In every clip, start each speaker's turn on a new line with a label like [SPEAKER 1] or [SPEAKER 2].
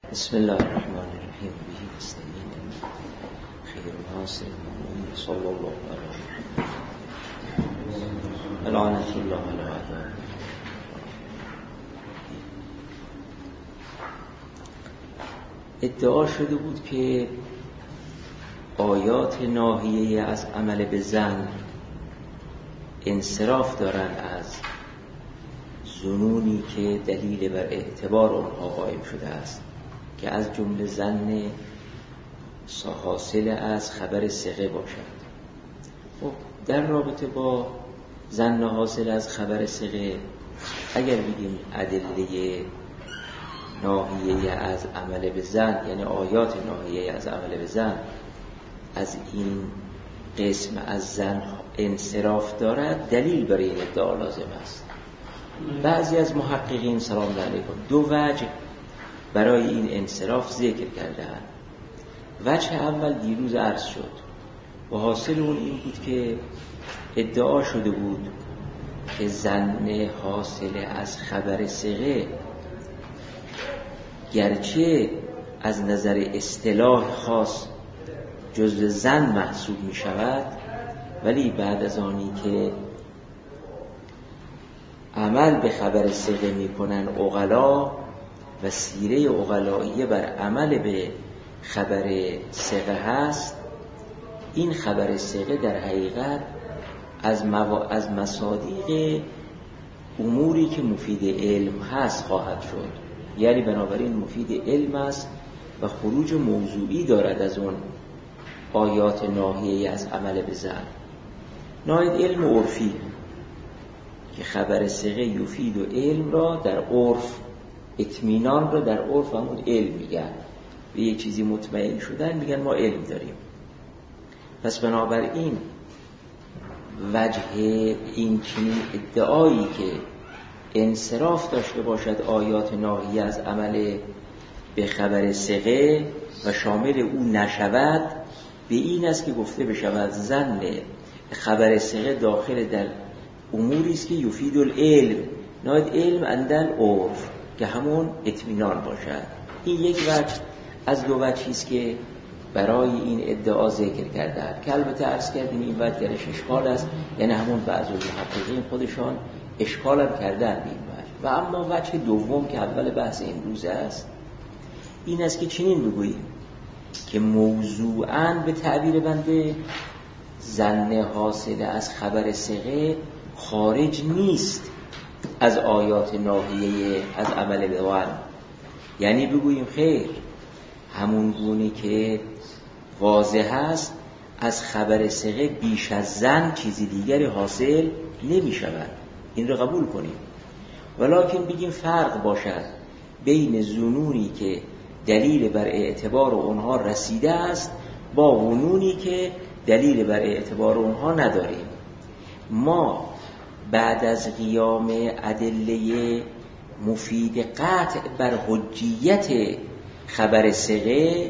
[SPEAKER 1] بسم الله الرحمن الرحیم. به نستعین خیر ناصر المؤمنین صلی الله علیه و لعنت الله علی اعدائهم. ادعا شده بود که آیات ناهیه از عمل به زن انصراف دارن از ظنونی که دلیل بر اعتبار آنها قائم شده است که از جمله ظن حاصل از خبر ثقه باشد. خب در رابطه با ظن حاصل از خبر ثقه اگر بگیم ادله ناهیه از عمل به زن، یعنی آیات ناهیه از عمل به زن از این قسم از زن انصراف دارد، دلیل برای این ادعا لازم است. بعضی از محققین سلام علیکم دو وجه برای این انصراف ذکر کردند. وجه اول دیروز عرض شد و حاصل اون این بود که ادعا شده بود که ظن حاصل از خبر ثقه گرچه از نظر اصطلاح خاص جزء ظن محسوب می شود، ولی بعد از آنی که عمل به خبر ثقه می کنن عقلا و سیره عقلائیه بر عمل به خبر ثقه هست، این خبر ثقه در حقیقت از مصادیق اموری که مفید علم هست خواهد شد، یعنی بنابراین مفید علم است و خروج موضوعی دارد از اون آیات ناهیه از عمل به زن. ناید علم عرفی که خبر ثقه یفید و علم را در عرف، اطمینان را در عرف همون علم میگن، به یه چیزی مطمئن شدن میگن ما علم داریم. پس بنابراین وجه این چنین ادعایی که انصراف داشته باشد آیات ناهیه از عمل به خبر ثقه و شامل او نشود، به این است که گفته بشود ظن خبر ثقه داخل در اموری است که یفید العلم، ناید علم اندل عرف که همون اطمینان باشد. این یک وجه از دو وجهی است که برای این ادعا ذکر کرده که البته عرض کردیم این وجه درش اشکال است، یعنی همون بعضی محققین خودشان اشکال هم کردن به این وجه. و اما وجه دوم که اول بحث امروز است این است که چنین بگوییم که موضوعاً به تعبیر بنده ظن حاصل از خبر ثقه خارج نیست از آیات ناهیه از عمل به زن، یعنی بگوییم خیر، همون گونه که واضح است از خبر ثقه بیش از ظن چیزی دیگری حاصل نمی شود، این رو قبول کنیم. ولکن بگیم فرق باشد بین ظنونی که دلیل بر اعتبار اونها رسیده است با ظنونی که دلیل بر اعتبار اونها نداریم. ما بعد از قیام ادله مفید قطع بر حجیت خبر ثقه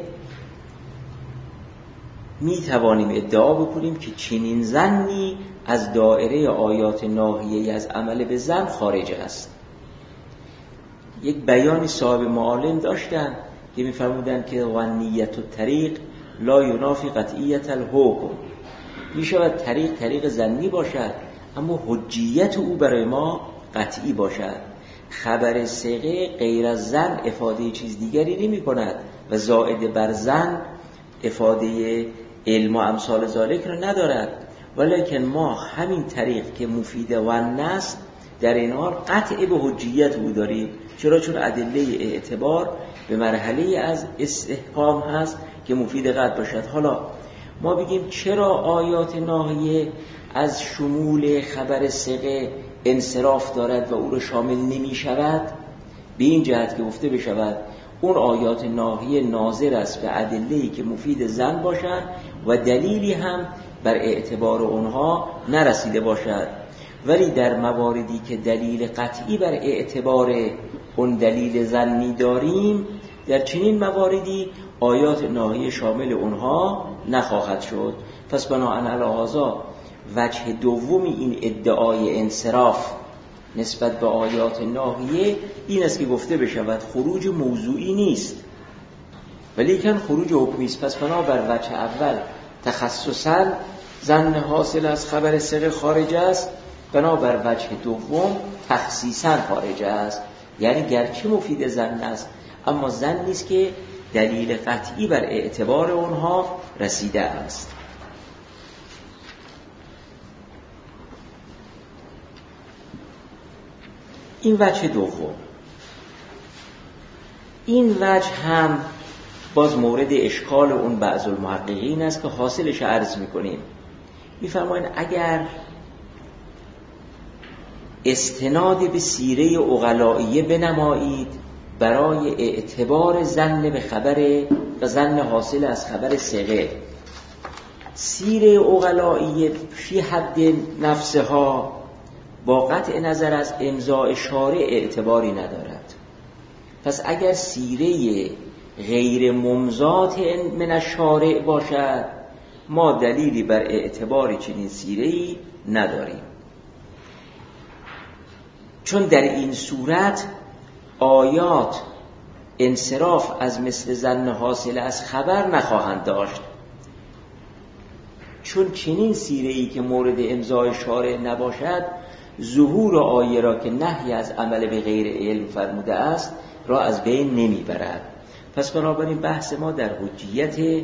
[SPEAKER 1] می توانیم ادعا بکنیم که چنین ظنی از دایره آیات ناهیه از عمل به زن خارج است. یک بیانی صاحب معالم داشتن که می فرمودن که ظنیت الطریق لا ینافی قطعیت الحکم، می شود طریق ظنی باشد اما حجیت او برای ما قطعی باشد. خبر ثقه غیر از ظن افاده چیز دیگری نمی کند و زائد بر ظن افاده علم و امثال ذالک را ندارد، ولیکن ما همین طریق که مفید ظن است در این حال قطع به حجیت او داریم. چرا؟ چون ادله اعتبار به مرحله از استحکام هست که مفید قطع باشد. حالا ما بگیم چرا آیات ناهیه از شمول خبر ثقه انصراف دارد و او را شامل نمی شود؟ به این جهت که گفته بشود اون آیات ناهیه ناظر است به ادله‌ای که مفید ظن باشد و دلیلی هم بر اعتبار اونها نرسیده باشد، ولی در مواردی که دلیل قطعی بر اعتبار اون دلیل ظنی داریم، در چنین مواردی آیات ناهیه شامل اونها نخواهد شد. پس بناهن علی هذا وجه دومی این ادعای انصراف نسبت به آیات ناهیه این است که گفته بشود خروج موضوعی نیست، ولیکن خروج حکمی است. پس بنابر وجه اول تخصصاً ظن حاصل از خبر ثقه خارج است، بنابر وجه دوم تخصیصاً خارج است. یعنی گرچه مفید ظن است اما ظن نیست که دلیل قطعی بر اعتبار اونها رسیده است. این وجه دوم. این وجه هم باز مورد اشکال اون بعض المحققین است که حاصلش عرض میکنیم. میفرمایند اگر استناد به سیره عقلائیه بنمایید برای اعتبار ظن به خبر و ظن حاصل از خبر ثقه، سیره عقلائیه فی حد نفسها با قطع نظر از امضاء شارع اعتباری ندارد. پس اگر سیره غیر ممضات من الشارع باشد ما دلیلی بر اعتبار چنین سیره‌ای نداریم، چون در این صورت آیات انصراف از مثل ظن حاصل از خبر نخواهند داشت، چون چنین سیره‌ای که مورد امضای شارع نباشد ظهور آیه را که نهی از عمل به غیر علم فرموده است را از بین نمیبرد. پس بنابراین بحث ما در حجیت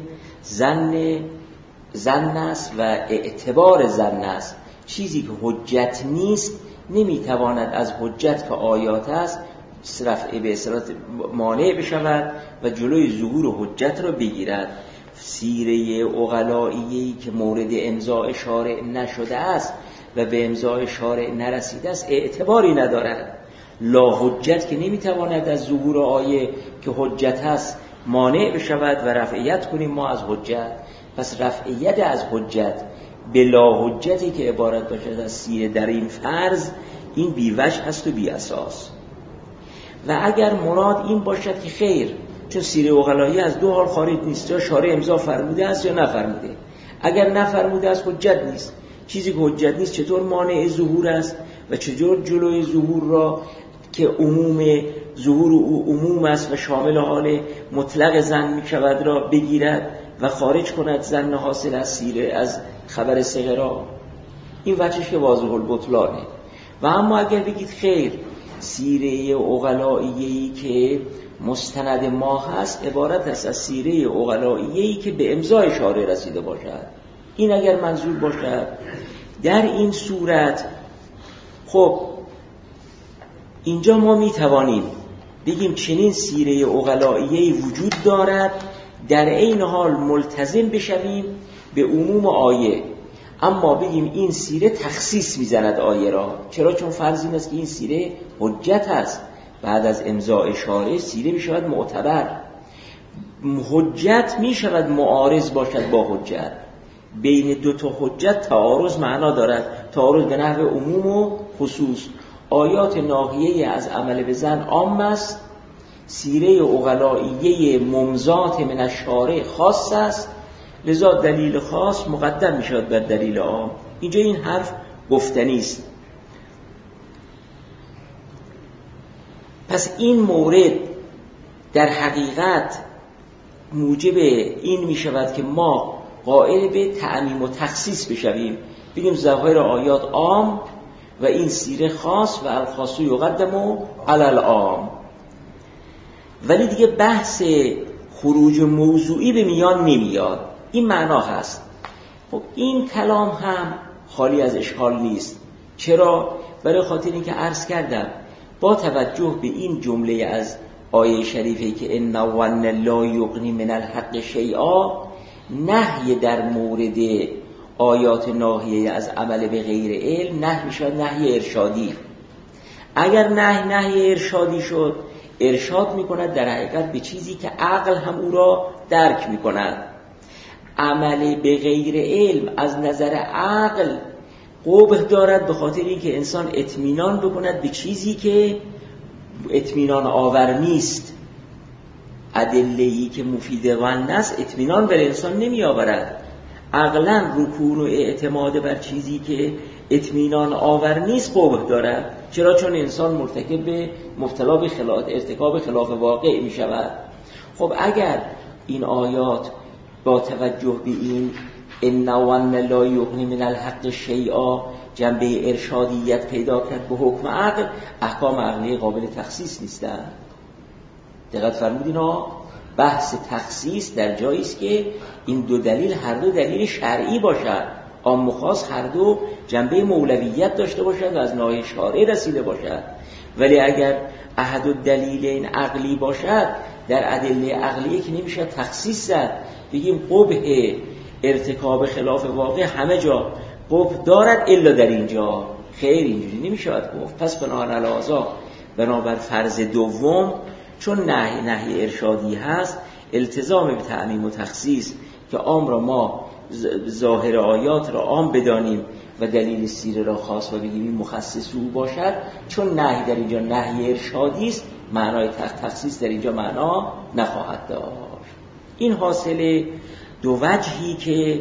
[SPEAKER 1] ظن است و اعتبار ظن است. چیزی که حجت نیست نمیتواند از حجت که آیات است رفع به اصطلاح مانع بشود و جلوی ظهور حجت را بگیرد. سیره عقلائیه‌ای که مورد امضاء شارع نشده است و به امضاء شارع نرسیده است اعتباری ندارد. لا حجت که نمیتواند از ظهور آیه که حجت است مانع بشود و رفعیت کنیم ما از حجت. پس رفعیت از حجت به لا حجتی که عبارت باشد از سیره در این فرض، این بی وجه هست و بی اساس. و اگر مراد این باشد که خیر، چون سیره عقلائیه از دو حال خارج نیست، یا شارع امضا فرموده است یا نفرموده. اگر نفرموده است حجت نیست. چیزی که حجت نیست چطور مانع ظهور است و چطور جلوی ظهور را که ظهور عموم است و شامل حال مطلق ظن می شود را بگیرد و خارج کند ظن حاصل از سیره از خبر ثقه را. این وجهش که واضح البطلانه. و اما اگر بگید خیر، سیره عقلائیه‌ای که مستند ما هست عبارت است از سیره عقلائیه‌ای که به امضای شارع رسیده باشد، این اگر منظور باشد، در این صورت خب اینجا ما می توانیم بگیم چنین سیره عقلائیه‌ای وجود دارد، در این حال ملتزم بشویم به عموم آیه، اما بگیم این سیره تخصیص میزند آیه را. چرا؟ چون فرض این است که این سیره حجت است، بعد از امضاء شارع سیره می شود معتبر. حجت می شود معارض باشد با حجت. بین دو تا حجت تعارض معنا دارد، تعارض به نحو عموم و خصوص. آیات ناهیه از عمل به ظن عام است، سیره عقلائیه ممضات من الشارع خاص است، لذا دلیل خاص مقدم می شود بر دلیل عام. اینجا این حرف گفتنی است. پس این مورد در حقیقت موجب این می شود که ما قائل به تعمیم و تخصیص بشویم، بگیم ظاهر آیات عام و این سیره خاص و الخاص یقدم علی العام. ولی دیگه بحث خروج موضوعی به میان نمیاد. این معنا هست. خب این کلام هم خالی از اشکال نیست. چرا؟ برای خاطر اینکه عرض کردم با توجه به این جمله از آیه شریفه که ان الظن لا یغنی من الحق شیئا، نهی در مورد آیات ناهیه از عمل به غیر علم نهی میشد نهی ارشادی. اگر نهی ارشادی شد، ارشاد میکند در حقیقت به چیزی که عقل هم او را درک میکند. عمل به غیر علم از نظر عقل قبح دارد، به خاطر اینکه انسان اطمینان بکند به چیزی که اطمینان آور نیست. ادله‌ای که مفید ظن است اطمینان بر انسان نمی آورد. عقلا رکون و اعتماد بر چیزی که اطمینان آور نیست قبح دارد. چرا؟ چون انسان مرتکب به مبتلا به ارتکاب خلاف واقع می شود. خب اگر این آیات با توجه به این ان ون لا یغنی من الحق شیئا جنبه ارشادیت پیدا کرد به حکم عقل، احکام عقلی قابل تخصیص نیستند. دقت فرمودین ها، بحث تخصیص در جایی است که این دو دلیل هر دو دلیل شرعی باشد، عام و خاص هر دو جنبه مولویت داشته باشد و از ناحیه شارع رسیده باشد. ولی اگر احد الدلیل این عقلی باشد، در ادله عقلیه که نمیشه تخصیص زد بگیم قبح ارتکاب خلاف واقع همه جا قبح دارد الا در اینجا، خیر اینجوری نمیشه گفت. پس بنابر فرض دوم، چون نهی ارشادی هست، التزام به تعمیم و تخصیص که عام را ما ظاهر آیات را عام بدانیم و دلیل سیره را خاص و بگیم این مخصص او باشد، چون نهی در اینجا نهی ارشادی است، معنای تخصیص در اینجا معنا نخواهد داشت. این حاصل دو وجهی که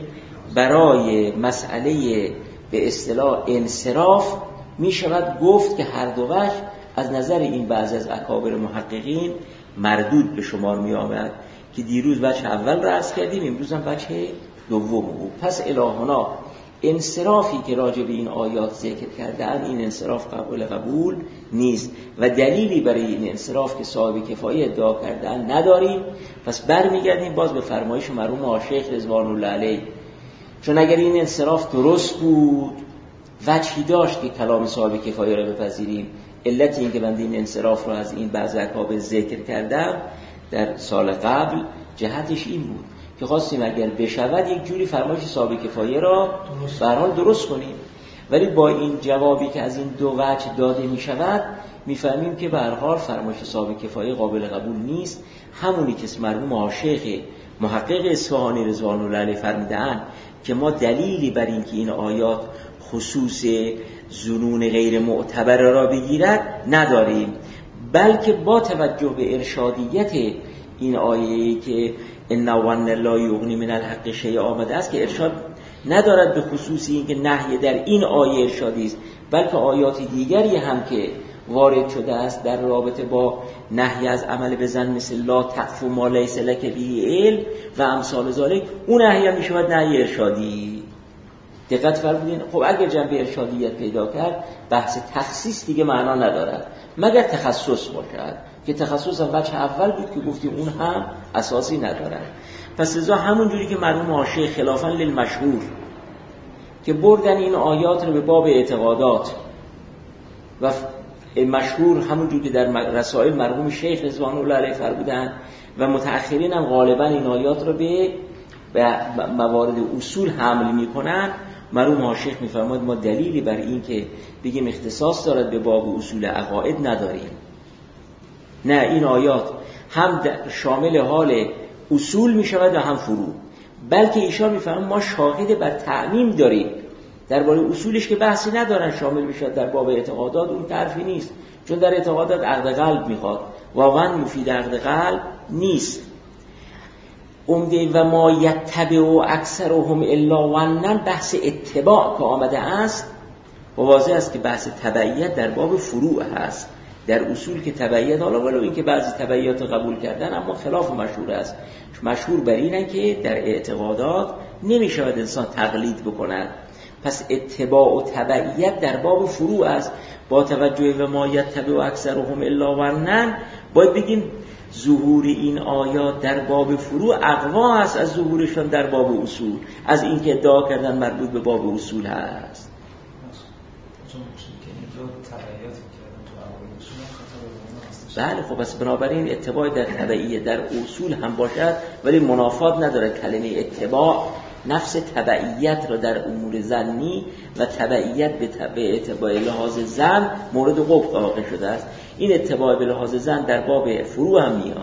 [SPEAKER 1] برای مسئله به اصطلاح انصراف می شود گفت که هر دو وجه از نظر این بعضی از اکابر محققین مردود به شمار می آمد که دیروز وجه اول را عرض کردیم، امروز هم وجه دوم بود. پس الهنا انصرافی که راجع به این آیات ذکر کردن، این انصراف قبول نیست و دلیلی برای این انصراف که صاحب کفایه ادعا کردن نداریم. پس برمیگردیم باز به فرمایش مرحوم شیخ رضوان الله علیه، چون اگر این انصراف درست بود وجهی داشت که کلام صاحب کفایه را بپذیریم. علت این که بنده این انصراف را از این بعض اکابر ذکر کردم در سال قبل جهتش این بود که خواستیم اگر بشود یک جوری فرمایش صاحب کفایه را به هر حال درست کنیم. ولی با این جوابی که از این دو وجه داده می شود میفهمیم که به هر حال فرمایش صاحب کفایه قابل قبول نیست. همونی که مرحوم شیخ محقق اصفهانی رضوان الله علیه فرمودند که ما دلیلی بر این که این آیات خصوص ظنون غیر معتبر را بگیرد نداریم، بلکه با توجه به ارشادیت این آیه‌ای که ان ون لا یغنی من الحق شیء آمده است که ارشاد ندارد به خصوص این که نهی در این آیه ارشادی است، بلکه آیات دیگری هم که وارد شده است در رابطه با نهی از عمل به ظن، مثل لا تقف ما لیس لک به علم و امثال ذالک، اون نهی هم میشود نهی ارشادی. دقت فرمودین؟ خب اگر جنبه ارشادیت پیدا کرد بحث تخصیص دیگه معنا ندارد مگر تخصص باشد که تخصص هم وجه اول بود که گفتیم اون هم اساسی ندارد. پس لذا همون جوری که مرحوم شیخ خلافاً للمشهور که بردن این آیات رو به باب اعتقادات و مشهور همون جوری که در رسائل مرحوم شیخ رضوان الله علیه فرمودند و متأخرین هم غالباً این آیات رو به موارد اصول حمل میکنن، مرحوم شیخ میفرماید ما دلیلی بر این که بگیم اختصاص دارد به باب اصول عقاید نداریم. نه، این آیات هم شامل حال اصول میشود و هم فروع، بلکه ایشان میفرماید ما شاهد بر تعمیم داریم درباره اصولش که بحثی ندارن شامل میشد در باب اعتقادات اون طرفی نیست، چون در اعتقادات عقد قلب میخواد، واقعا مفید عقد قلب نیست. عمده و ما یتبع و اکثرهم الا ونن، بحث اتباع که آمده است واضح است که بحث تبعیت در باب فروع هست. در اصول که تبعیت، حالا ولو این که بعضی تبعیت رو قبول کردن اما خلاف مشهور است، مشهور بر اینه که در اعتقادات نمیشود انسان تقلید بکند. پس اتباع و تبعیت در باب فروع است. با توجه و ما یتبع و اکثرهم الا ونن باید بگیم ظهور این آیات در باب فروع اقوا است از ظهورشان در باب اصول، از این که ادعا کردن مربوط به باب اصول هست. بله خب پس بنابراین اتباع در تبعیت در اصول هم باشد ولی منافات ندارد. کلمه اتباع نفس تبعیت را در امور ظنی و تبعیت به اتباع لحاظ ظن مورد قبح واقع شده است. این اتباع به لحاظ ظن در باب فروع هم میاد.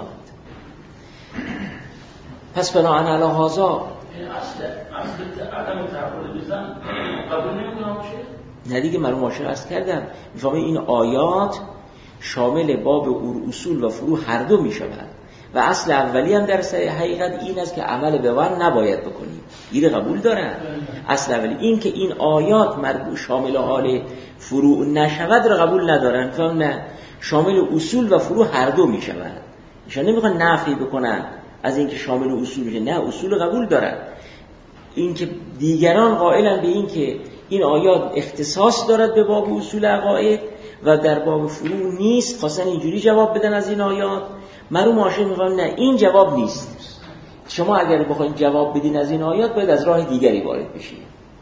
[SPEAKER 1] پس بناهن علی هذا
[SPEAKER 2] اصل عدم تعبد به ظن قبول نمی‌کنم باشه.
[SPEAKER 1] نه دیگه من ماشین عرض کردم میفهمه این آیات شامل باب اصول و فروع هر دو میشود و اصل اولی هم در حقیقت این است که عمل به ون نباید بکنیم. این قبول دارن. اصل اولی این که این آیات مربوط شامل حال فروع نشود را قبول ندارن. فهم نه، شامل اصول و فروع هر دو میشود. ایشان نمیخوان نفی بکنن از اینکه شامل اصول میشه. نه، اصول قبول دارن. اینکه دیگران قائلن به اینکه این آیات اختصاص دارد به باب اصول عقاید و در باب فروع نیست، خواستن اینجوری جواب بدن از این آیات. مرحوم حاشیه میگن نه، این جواب نیست. شما اگر بخواید جواب بدین از این آیات باید از راه دیگری وارد بشید.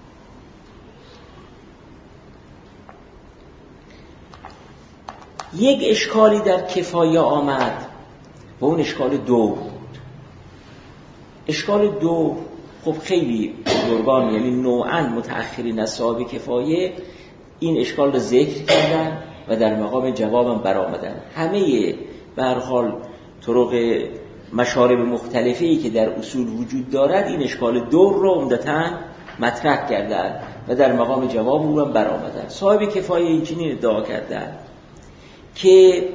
[SPEAKER 1] یک اشکالی در کفایه آمد و اون اشکال دو بود. اشکال دو خب خیلی بزرگان، یعنی نوعاً متأخرین از صاحب کفایه این اشکال رو ذکر کردن و در مقام جوابم برآمدن. همه به هر حال طرق مشارب مختلفی که در اصول وجود دارد این اشکال دور رو عمدتاً مطرح کردن و در مقام جواب او هم برآمدن. صاحب کفایه اینجوری ادعا کردن که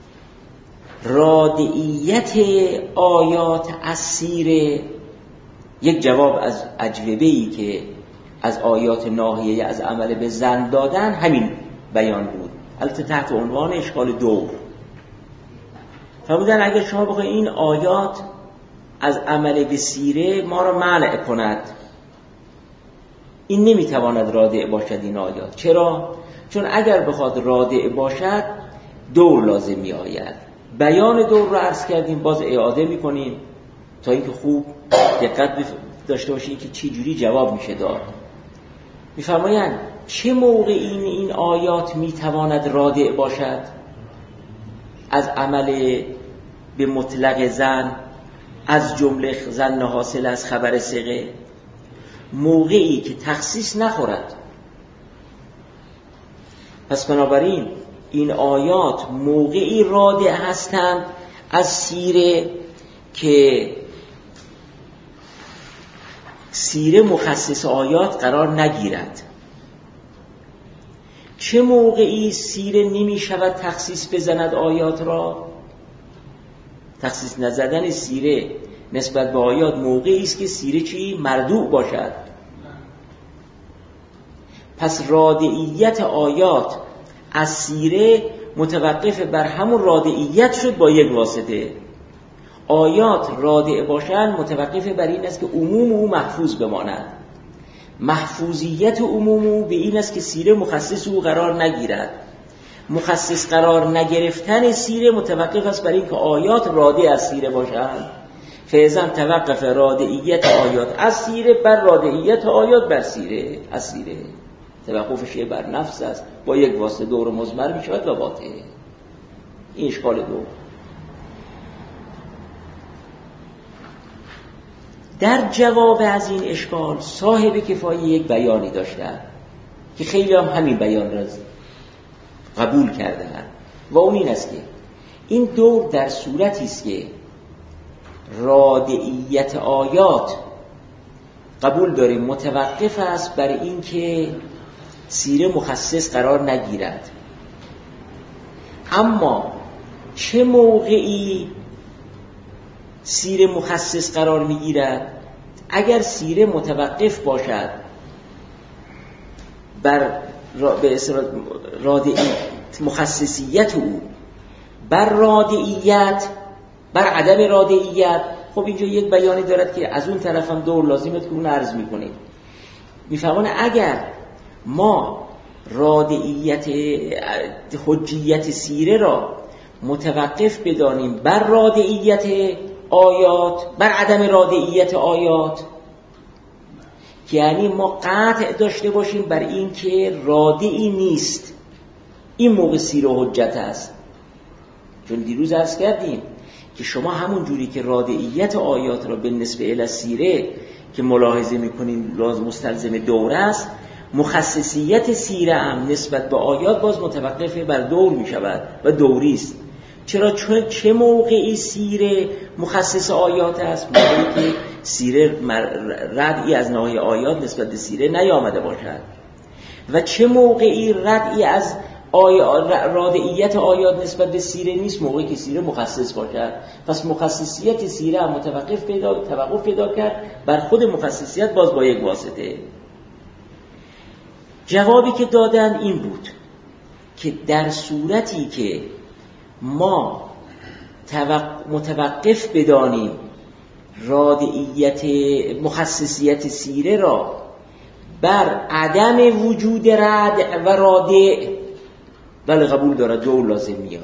[SPEAKER 1] رادعیت آیات از سیره، یک جواب از اجوبه‌ای که از آیات ناهیه از عمل به زن دادن همین بیان بود، البته تحت عنوان اشکال دور. فرمودن اگر شما بخواید این آیات از عمل به سیره ما را منع کند، این نمیتواند رادع باشد این آیات. چرا؟ چون اگر بخواد رادع باشد دور لازم می آید. بیان دور رو عرض کردیم، باز اعاده می کنیم تا اینکه خوب دقت داشته باشید که چی جوری جواب میشه داد. میفرمایند چه موقع این آیات میتواند رادع باشد از عمل به مطلق زن، از جمله زن حاصل از خبر ثقه؟ موقعی که تخصیص نخورد. پس بنابراین این آیات موقعی رادع هستند از سیره که سیره مخصص آیات قرار نگیرد. چه موقعی سیره نمی شود تخصیص بزند آیات را؟ تخصیص نزدن سیره نسبت به آیات موقعی است که سیره چی؟ مردوع باشد. پس رادعیت آیات از سیره متوقف بر همون رادعیت شد با یک واسطه. آیات رادع باشند متوقف بر این است که عموم او محفوظ بماند. محفوظیت عموم او به این است که سیره مخصص او قرار نگیرد. مخصص قرار نگرفتن سیره متوقف است بر این که آیات رادع از سیره باشند. فیضا توقف رادعیت آیات از سیره بر رادعیت آیات بر سیره از سیره. توقفش بر نفس است، با یک واسطه دور مضمر می شود و باطل. این اشکال دو. در جواب از این اشکال صاحب کفایه یک بیانی داشتن که خیلی هم همین بیان را قبول کردن و اون این است که این دور در صورتی است که رادعیت آیات قبول داریم متوقف است بر این که سیره مخصص قرار نگیرد. اما چه موقعی سیره مخصص قرار میگیرد؟ اگر سیره متوقف باشد بر مخصصیت او، بر رادعیت، بر عدم رادعیت. خب اینجا یک بیانی دارد که از اون طرف هم دور لازمه که اون عرض میکنه. میفهمونه اگر ما رادعیت حجیت سیره را متوقف بدانیم بر رادعیت آیات، بر عدم رادعیت آیات، یعنی ما قطع داشته باشیم بر این که رادعی نیست، این موقع سیره حجت است. چون دیروز عرض کردیم که شما همون جوری که رادعیت آیات را به نسبه الی سیره که ملاحظه میکنین لازم مستلزم دوره است، مخصصیت سیره هم نسبت به آیات باز متوقف بر دور می شود و دوری است. چرا؟ چون چه موقعی سیره مخصص آیات است؟ موقعی که سیره ردعی از ناحیه آیات نسبت به سیره نیامده باشد. و چه موقعی ردعی از رادعیت آیات نسبت به سیره نیست؟ موقعی که سیره مخصص باشد. پس مخصصیت سیره هم توقف پیدا کرد بر خود مخصصیت باز با یک واسطه. جوابی که دادن این بود که در صورتی که ما متوقف بدانیم رادعیت مخصصیت سیره را بر عدم وجود رد و رادع بله قبول دارد، دور لازم میاد.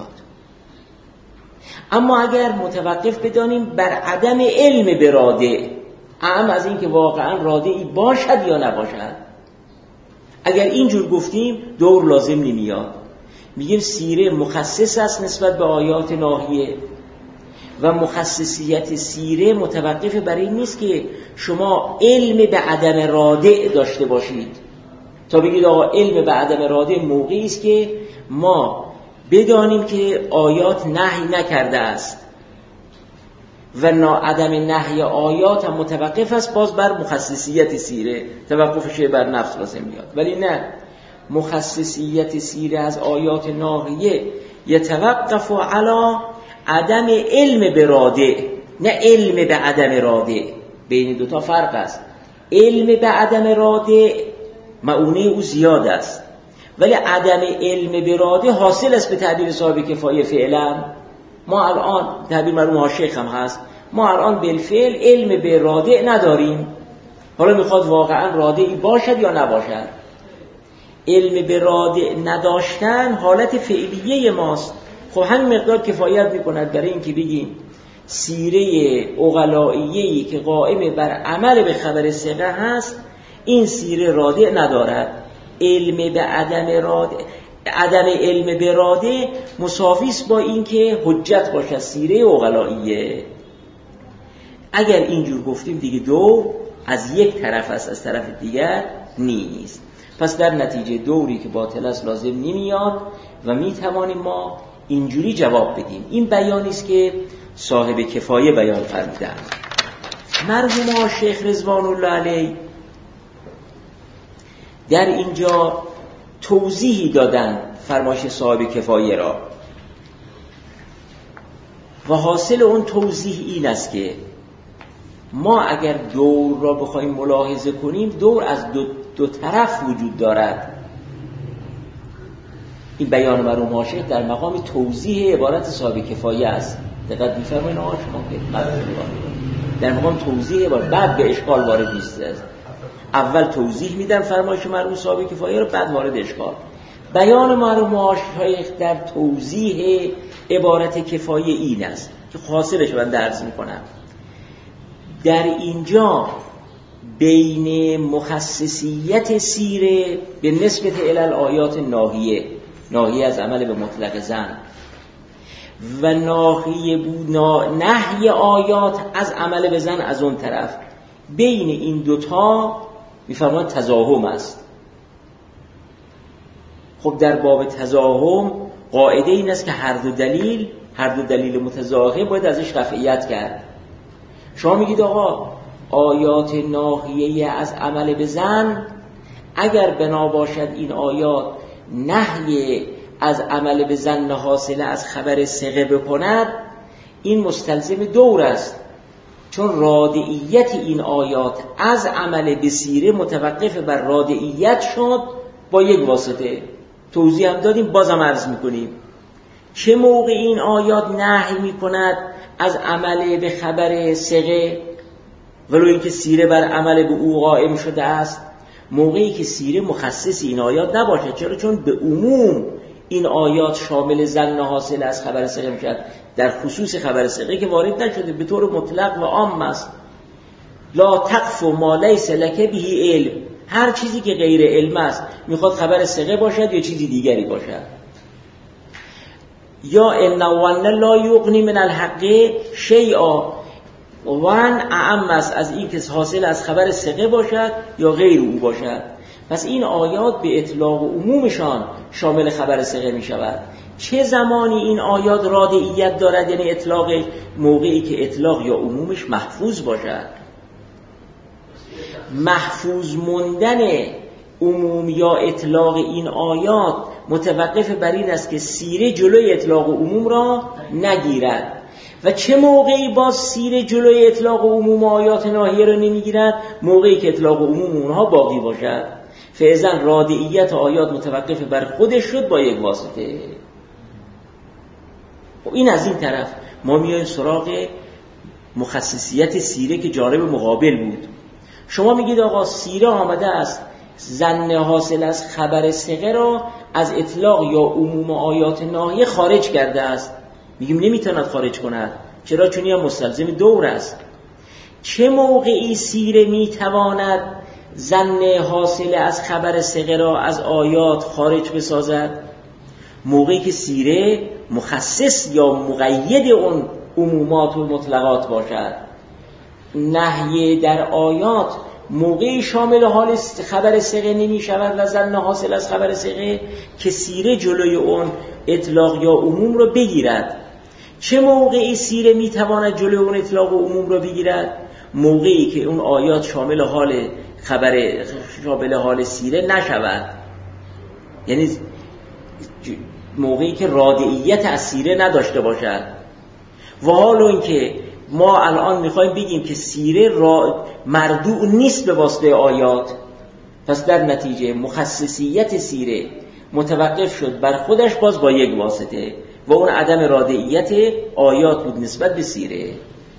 [SPEAKER 1] اما اگر متوقف بدانیم بر عدم علم به رادع، اعم از این که واقعا رادعی باشد یا نباشد، اگر اینجور گفتیم دور لازم نمیاد. میگیم سیره مخصص است نسبت به آیات ناهیه و مخصصیت سیره متوقف بر این نیست که شما علم به عدم رادع داشته باشید تا بگید آقا علم به عدم رادع موقعی است که ما بدانیم که آیات نهی نکرده است و عدم نهی آیات هم متوقف است باز بر مخصصیت سیره، توقفش بر نفس لازم میاد. ولی نه، مخصصیت سیره از آیات ناهیه یتوقف علی عدم علم به رادع، نه علم به عدم رادع. بین دوتا فرق است. علم به عدم رادع معونه او زیاد است، ولی عدم علم به رادع حاصل است به تعبیر صاحب کفایه فعلا. ما الان تعبیر مرحوم حاشیخ هم هست، ما الان بالفعل علم به رادع نداریم، حالا میخواد واقعا رادعی باشد یا نباشد. علم به رادع نداشتن حالت فعلیه ماست. خب همین مقدار کفایت میکند برای اینکه بگیم سیره عقلائیه‌ای که قائم بر عمل به خبر ثقه هست این سیره رادع ندارد. علم به عدم رادع، عدم علم به رادع مساوی است با اینکه حجت باشد سیره عقلائیه. اگر اینجور گفتیم دیگه دو از یک طرف است، از طرف دیگر نیست. پس در نتیجه دوری که باطل است لازم نمیاد و میتوانیم ما اینجوری جواب بدیم. این بیانی است که صاحب کفایه بیان فرمودند. مرحوم شیخ رضوان الله علیه در اینجا توضیحی دادن فرمایش صاحب کفایه را و حاصل اون توضیح این است که ما اگر دور را بخوایم ملاحظه کنیم دور از دو طرف وجود دارد. این بیان مرحوم حاشیه در مقام توضیح عبارت صاحب کفایه است. دقت می‌فرمایید آقا شما که در مقام توضیح عبارت بعد به اشکال وارد نیست. اول توضیح میدن فرمایش مرحوم صاحب کفایه رو، بعد وارد اشکال. بیان مرحوم حاشیه در توضیح عبارت کفایه این است که حاصلش من درس میکنم. در اینجا بین مخصصیت سیره به نسبت الی آیات ناهیه از عمل به مطلق زن و نهی آیات از عمل به زن از اون طرف، بین این دوتا میفرماید تزاحم است. خب در باب تزاحم قاعده این است که هر دو دلیل متزاحم باید ازش قطعیت کرد. شما میگید آقا آیات ناهیه از عمل به زن اگر بنا باشد این آیات نهی از عمل به زن حاصله از خبر ثقه بکند، این مستلزم دور است، چون رادعیت این آیات از عمل به سیره متوقف بر رادعیت شد با یک واسطه. توضیح هم دادیم، بازم عرض میکنیم چه موقع این آیات نهی میکند از عمل به خبر ثقه ولو اینکه سیره بر عمل به او قائم شده است؟ موقعی که سیره مخصص این آیات نباشه. چرا؟ چون به عموم این آیات شامل ظن حاصل از خبر ثقه میشد، در خصوص خبر ثقه که وارد نشده به طور مطلق و عام است. لا تقف ما لیس لک به علم، هر چیزی که غیر علم است میخواد خبر ثقه باشد یا چیزی دیگری باشد. یا ان ون لا یغنی من الحق شیئا، ون اعم است از این که حاصل از خبر ثقه باشد یا غیر او باشد. پس این آیات به اطلاق و عمومشان شامل خبر ثقه می شود. چه زمانی این آیات رادعیت دارد، یعنی اطلاقش موقعی که اطلاق یا عمومش محفوظ باشد. محفوظ موندن عموم یا اطلاق این آیات متوقف بر این است که سیره جلوی اطلاق و عموم را نگیرد. و چه موقعی باز سیره جلوی اطلاق و عموم آیات ناهیه را نمیگیرد؟ موقعی که اطلاق و عموم اونها باقی باشد. فعضاً رادعیت آیات متوقف بر خودش شد با یک واسطه. این از این طرف. ما میایم سراغ مخصصیت سیره که جانب مقابل بود. شما میگید آقا سیره آمده است ظن حاصل از خبر ثقه را از اطلاق یا عموم آیات ناهیه خارج کرده است. میگیم نمیتواند خارج کند. چرا؟ چون این مستلزم دور است. چه موقعی سیره میتواند ظن حاصل از خبر ثقه را از آیات خارج بسازد؟ موقعی که سیره مخصص یا مقید اون عمومات و مطلقات باشد. نهی در آیات موقعی شامل حال خبر ثقه نمی شود و ظن حاصل از خبر ثقه که سیره جلوی اون اطلاق یا عموم رو بگیرد. چه موقعی سیره می تواند جلوی اون اطلاق و عموم رو بگیرد؟ موقعی که اون آیات شامل حال سیره نشود، یعنی موقعی که رادعیت از سیره نداشته باشد. و حالا اینکه ما الان میخوایم بگیم که سیره مردوع نیست به واسطه آیات، پس در نتیجه مخصصیت سیره متوقف شد بر خودش باز با یک واسطه و اون عدم رادعیت آیات بود نسبت به سیره.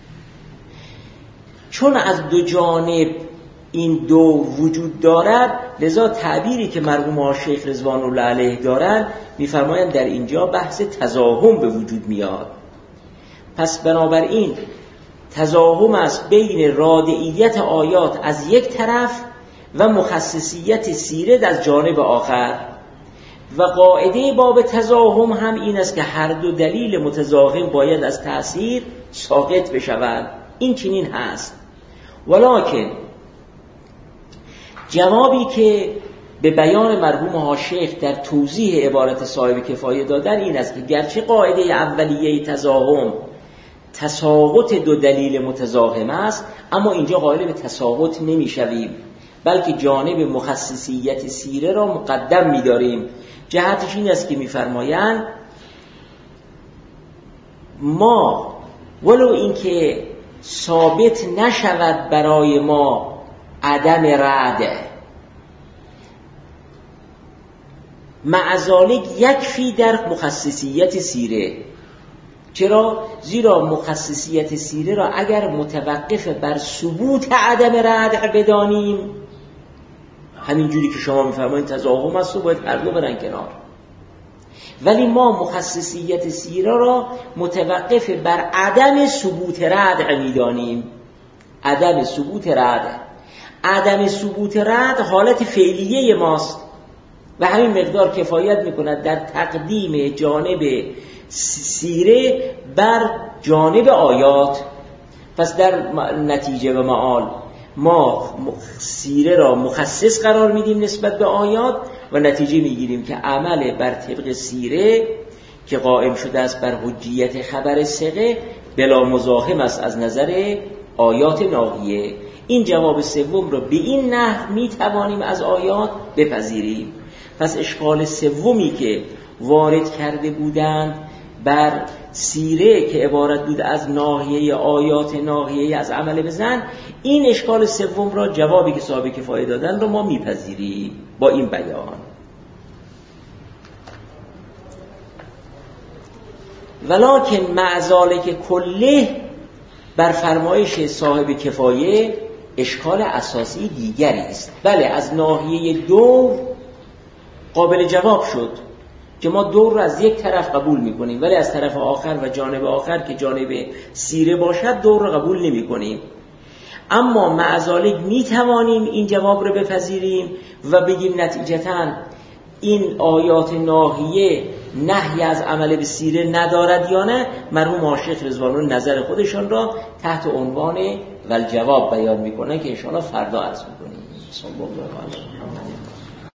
[SPEAKER 1] چون از دو جانب این دو وجود دارد، لذا تعبیری که مرحوم آقا شیخ رضوان الله علیه دارند میفرمایند در اینجا بحث تزاحم به وجود میاد. پس بنابراین تزاحم است بین رادعیت آیات از یک طرف و مخصصیت سیره از جانب آخر. و قاعده باب تزاحم هم این است که هر دو دلیل متزاحم باید از تأثیر ساقط بشوند. این چنین هست. ولکن جوابی که به بیان مرحوم آقا شیخ در توضیح عبارت صاحب کفایه دادن این است که گرچه قاعده اولیه تزاحم تساقط دو دلیل متزاحم است، اما اینجا قائل به تساقط نمی‌شویم، بلکه جانب مخصصیت سیره را مقدم می‌داریم. جهتش این است که می‌فرمایند ما ولو اینکه ثابت نشود برای ما عدم رد، معذالک یکفی در مخصصیت سیره. چرا؟ زیرا مخصصیت سیره را اگر متوقف بر ثبوت عدم رد بدانیم، همین جوری که شما میفرمایید تزاحم است و باید هر دو برن کنار، ولی ما مخصصیت سیره را متوقف بر عدم ثبوت رد میدانیم. عدم ثبوت رد حالت فعلیه ماست و همین مقدار کفایت میکند در تقدیم جانب سیره بر جانب آیات. پس در نتیجه و معال ما سیره را مخصص قرار میدیم نسبت به آیات و نتیجه میگیریم که عمل بر طبق سیره که قائم شده است بر حجیت خبر ثقه بلا مزاحم است از نظر آیات ناهیه. این جواب سوم را به این نحو میتوانیم از آیات بپذیریم. پس اشکال سومی که وارد کرده بودند بر سیره که عبارت بود از ناحیه آیات ناحیه از عمل بزن، این اشکال سوم را جوابی که صاحب کفایه دادن رو ما میپذیریم با این بیان. ولکن مع ذلک کله بر فرمایش صاحب کفایه اشکال اساسی دیگری است. بله، از ناحیه دور قابل جواب شد که ما دور رو از یک طرف قبول میکنیم، ولی از طرف آخر و جانب آخر که جانب سیره باشد دور رو قبول نمی کنیم. اما مع ذلک میتوانیم این جواب رو بپذیریم و بگیم نتیجتاً این آیات ناهیه نهی از عمل به سیره ندارد یا نه. مرحوم آقا شیخ رضوان الله نظر خودشان را تحت عنوان والجواب بیان میکنه که ان شاءالله فردا عرض میکنیم. صلی الله علیه و